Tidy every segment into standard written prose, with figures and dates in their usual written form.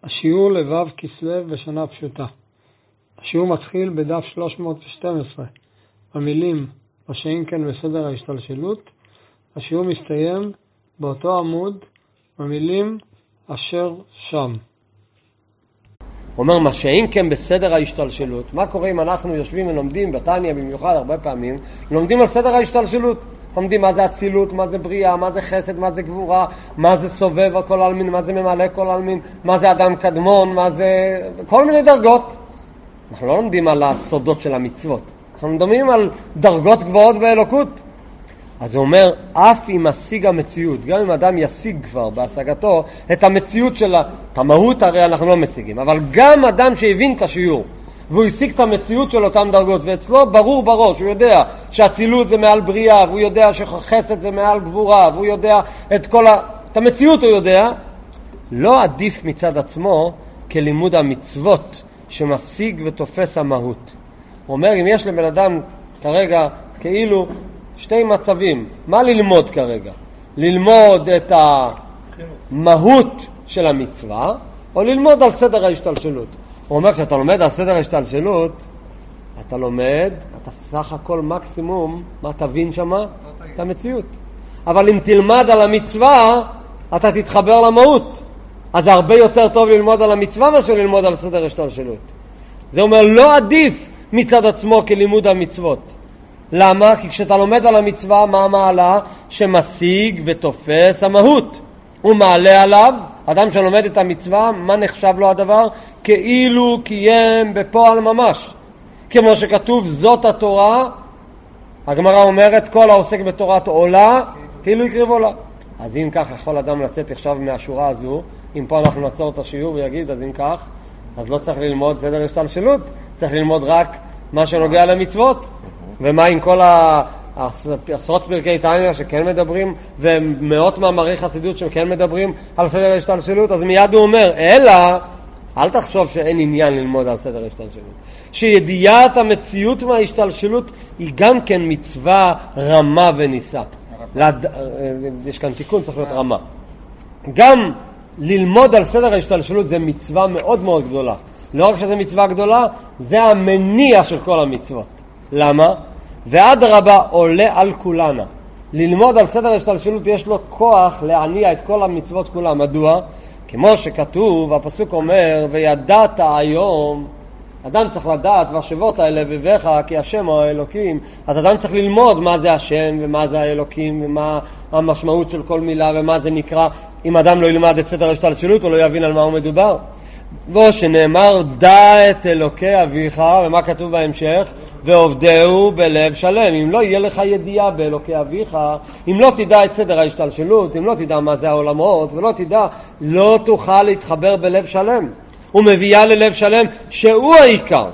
השיעור לבב כסלו בשנה פשוטה. השיעור מתחיל בדף 312, המילים מה שאם כן בסדר ההשתלשלות. השיעור מסתיים באותו עמוד, המילים אשר שם. הוא אומר מה שאם כן בסדר ההשתלשלות. מה קורה אם אנחנו יושבים ולומדים בתניא במיוחד הרבה פעמים, לומדים על סדר ההשתלשלות, לומדים מה זה אצילות, מה זה בריאה, מה זה חסד, מה זה גבורה, מה זה סובב כל אלמין, מה זה ממלא כל אלמין, מה זה אדם קדמון, מה זה כל מיני דרגות. אנחנו לא לומדים על הסודות של המצוות, אנחנו לומדים על דרגות גבוהות באלוקות. אז הוא אומר, אף אם משיג המציאות, גם אם אדם ישיג כבר בהשגתו את המציאות שלה, את המהות הרי אנחנו לא משיגים, אבל גם אדם שהבין את השיעור והוא השיג את המציאות של אותם דרגות, ואצלו ברור בראש, הוא יודע שהצילות זה מעל בריאה, והוא יודע שחסד זה מעל גבורה, והוא יודע את המציאות הוא יודע, לא עדיף מצד עצמו כלימוד המצוות שמשיג ותופס המהות. הוא אומר, אם יש לבן אדם כרגע כאילו שתי מצבים, מה ללמוד כרגע? ללמוד את המהות של המצווה, או ללמוד על סדר ההשתלשלות. הוא אומר, כשאתה לומד על סדר ההשתלשלות, אתה לומד, אתה סך הכל מקסימום, מה תבין שמה? את המציאות. אבל אם תלמד על המצווה, אתה תתחבר למהות. אז זה הרבה יותר טוב ללמוד על המצווה מאשר ללמוד על סדר ההשתלשלות. זה אומר, לא עדיף מצד עצמו כלימוד המצוות. למה? כי כשאתה לומד על המצווה, מה המעלה? שמשיג ותופס המהות. הוא מעלה עליו, אדם שלומד את המצווה, מה נחשב לו הדבר? כאילו קיים בפועל ממש. כמו שכתוב, זאת התורה, הגמרא אומרת, כל העוסק בתורת עולה, כאילו יקריב עולה. אז אם כך יכול אדם לצאת עכשיו מהשורה הזו, אם פה אנחנו נעצור את השיעור ויגיד, אז אם כך, אז לא צריך ללמוד סדר השתלשלות, צריך ללמוד רק מה שנוגע למצוות. ומה עם כל עשרות פרקי תניא שכן מדברים, ומאות מאמרי חסידות שכן מדברים על סדר ההשתלשלות? אז מיד הוא אומר, אלא, אל תחשוב שאין עניין ללמוד על סדר ההשתלשלות. שידיעת המציאות מההשתלשלות היא גם כן מצווה רמה וניסה. יש כאן תיקון, צריך להיות רמה. גם ללמוד על סדר ההשתלשלות זה מצווה מאוד מאוד גדולה. לא רק שזה מצווה גדולה, זה המניע של כל המצוות. למה? ועד רבה עולה על כולנה. ללמוד על סדר ההשתלשלות יש לו כוח להניע את כל המצוות כולם. מדוע? כמו שכתוב, הפסוק אומר, וידעת היום, אדם צריך לדעת, והשבות האלה בבך, כי השם הוא האלוקים. אז אדם צריך ללמוד מה זה השם, ומה זה האלוקים, ומה המשמעות של כל מילה, ומה זה נקרא. אם אדם לא ילמד את סדר ההשתלשלות, הוא לא יבין על מה הוא מדובר. ושנאמר דע את אלוקי אביך, ומה כתוב בהמשך? ועובדהו בלב שלם. אם לא יהיה לך ידיעה באלוקי אביך, אם לא תדע את סדר ההשתלשלות, אם לא תדע מה זה העולמות, ולא תדע, לא תוכל להתחבר בלב שלם. הוא מביאה ללב שלם שהוא העיקר.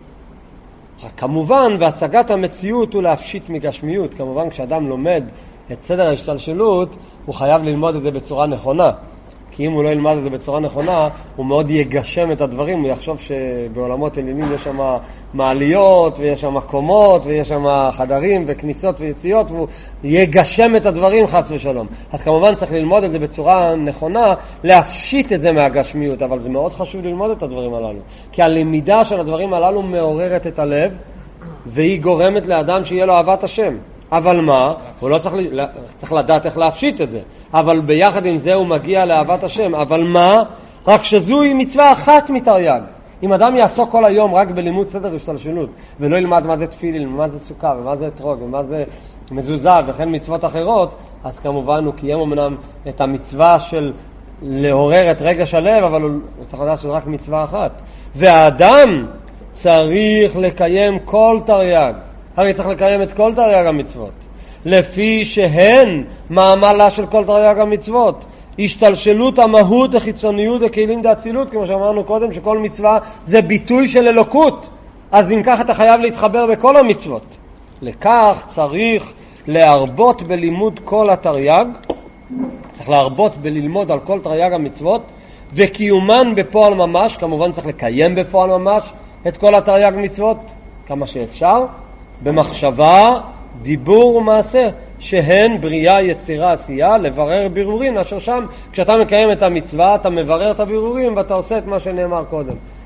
כמובן, והשגת המציאות הוא להפשיט מגשמיות. כמובן, כשאדם לומד את סדר ההשתלשלות, הוא חייב ללמוד את זה בצורה נכונה. כי אם הוא לא ילמד את זה בצורה נכונה, הוא מאוד יגשם את הדברים, הוא יחשוב שבעולמות עליונים יש שם מעליות, ויש שם קומות, ויש שם חדרים וכניסות ויציאות, והוא יגשם את הדברים חס ושלום. אז כמובן צריך ללמוד את זה בצורה נכונה, להפשיט את זה מהגשמיות, אבל זה מאוד חשוב ללמוד את הדברים הללו. כי הלמידה של הדברים הללו מעוררת את הלב, והיא גורמת לאדם שיהיה לו אהבת השם. אבל מה? הוא לא צריך לדעת איך להפשיט את זה. אבל ביחד עם זה הוא מגיע לאהבת השם. אבל מה? רק שזוהי מצווה אחת מתרי"ג. אם אדם יעסוק כל היום רק בלימוד סדר השתלשלות, ולא ילמד מה זה תפילין, ומה זה סוכה, ומה זה אתרוג, ומה זה מזוזה, וכן מצוות אחרות, אז כמובן הוא קיים אמנם את המצווה של לעורר את רגש הלב, אבל הוא צריך לדעת שזה רק מצווה אחת. והאדם צריך לקיים כל תרי"ג. הרי צריך לקיים את כל תרי"ג המצוות, לפי שהן מעמלה של כל תרי"ג המצוות. השתלשלות המהות, החיצוניות, הכלים דאצילות, כמו שאמרנו קודם, שכל מצווה זה ביטוי של אלוקות. אז אם כך אתה חייב להתחבר בכל המצוות. לכך צריך להרבות בלימוד כל התרי"ג, צריך להרבות בללמוד על כל תרי"ג המצוות, וקיומן בפועל ממש, כמובן צריך לקיים בפועל ממש את כל התרי"ג מצוות, כמה שאפשר, במחשבה, דיבור ומעשה. שהן בריאה, יצירה, עשייה, לברר בירורים, אשר שם כשאתה מקיים את המצווה אתה מברר את הבירורים ואתה עושה את מה שנאמר קודם.